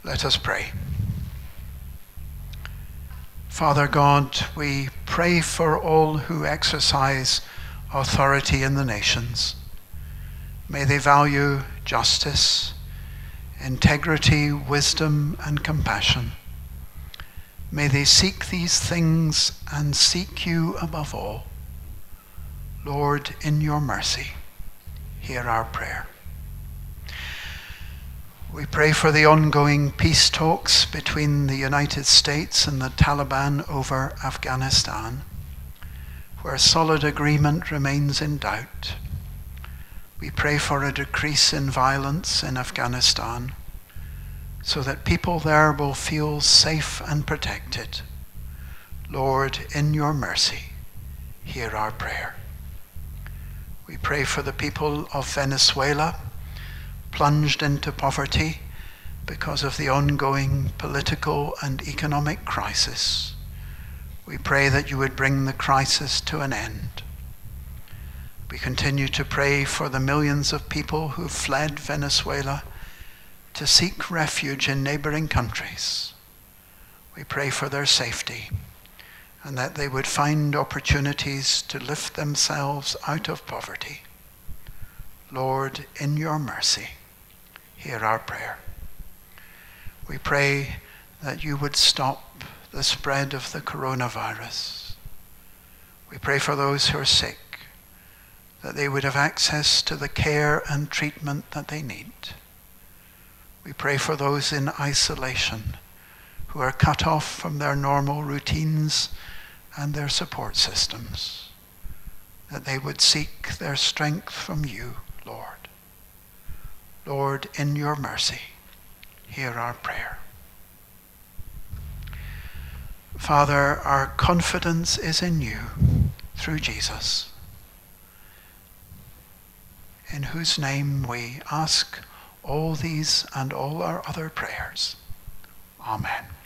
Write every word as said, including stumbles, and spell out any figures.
Let us pray. Father God, we pray for all who exercise authority in the nations. May they value justice, integrity, wisdom, and compassion. May they seek these things and seek you above all. Lord, in your mercy, hear our prayer. We pray for the ongoing peace talks between the United States and the Taliban over Afghanistan, where solid agreement remains in doubt. We pray for a decrease in violence in Afghanistan, so that people there will feel safe and protected. Lord, in your mercy, hear our prayer. We pray for the people of Venezuela, plunged into poverty because of the ongoing political and economic crisis. We pray that you would bring the crisis to an end. We continue to pray for the millions of people who fled Venezuela to seek refuge in neighboring countries. We pray for their safety and that they would find opportunities to lift themselves out of poverty. Lord, in your mercy, hear our prayer. We pray that you would stop the spread of the coronavirus. We pray for those who are sick, that they would have access to the care and treatment that they need. We pray for those in isolation who are cut off from their normal routines and their support systems, that they would seek their strength from you, Lord. Lord, in your mercy, hear our prayer. Father, our confidence is in you through Jesus, in whose name we ask all these and all our other prayers. Amen.